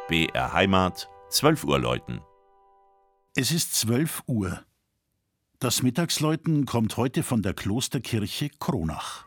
BR Heimat, 12 Uhr läuten. Es ist 12 Uhr. Das Mittagsläuten kommt heute von der Klosterkirche Kronach.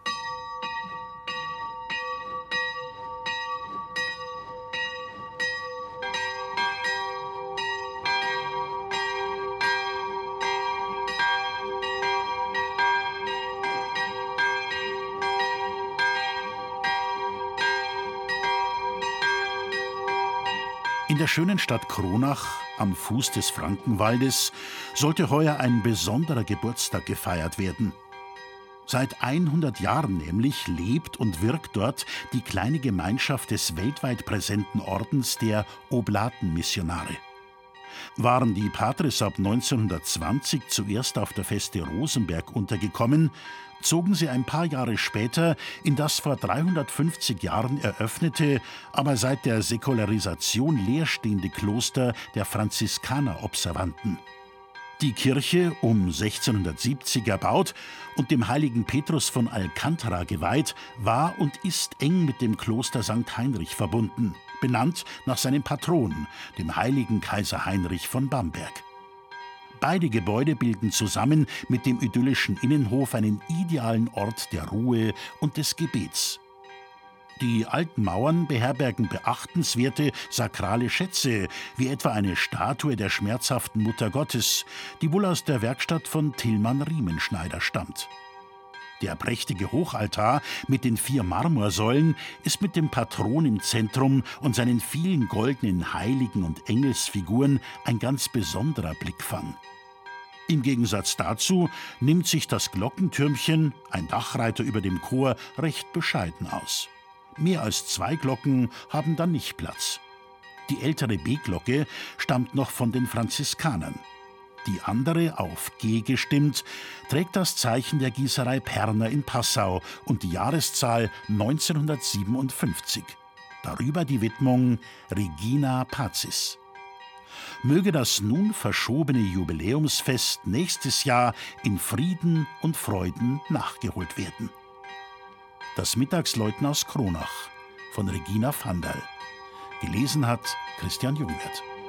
In der schönen Stadt Kronach, am Fuß des Frankenwaldes, sollte heuer ein besonderer Geburtstag gefeiert werden. Seit 100 Jahren nämlich lebt und wirkt dort die kleine Gemeinschaft des weltweit präsenten Ordens der Oblatenmissionare. Waren die Patres ab 1920 zuerst auf der Feste Rosenberg untergekommen, zogen sie ein paar Jahre später in das vor 350 Jahren eröffnete, aber seit der Säkularisation leerstehende Kloster der Franziskaner-Observanten. Die Kirche, um 1670 erbaut und dem heiligen Petrus von Alcántara geweiht, war und ist eng mit dem Kloster St. Heinrich verbunden, benannt nach seinem Patron, dem heiligen Kaiser Heinrich von Bamberg. Beide Gebäude bilden zusammen mit dem idyllischen Innenhof einen idealen Ort der Ruhe und des Gebets. Die alten Mauern beherbergen beachtenswerte sakrale Schätze, wie etwa eine Statue der schmerzhaften Mutter Gottes, die wohl aus der Werkstatt von Tilman Riemenschneider stammt. Der prächtige Hochaltar mit den 4 Marmorsäulen ist mit dem Patron im Zentrum und seinen vielen goldenen Heiligen- und Engelsfiguren ein ganz besonderer Blickfang. Im Gegensatz dazu nimmt sich das Glockentürmchen, ein Dachreiter über dem Chor, recht bescheiden aus. Mehr als 2 Glocken haben da nicht Platz. Die ältere B-Glocke stammt noch von den Franziskanern. Die andere, auf G gestimmt, trägt das Zeichen der Gießerei Perner in Passau und die Jahreszahl 1957. Darüber die Widmung Regina Pacis. Möge das nun verschobene Jubiläumsfest nächstes Jahr in Frieden und Freuden nachgeholt werden. Das Mittagsläuten aus Kronach von Regina Vandal. Gelesen hat Christian Jungwirth.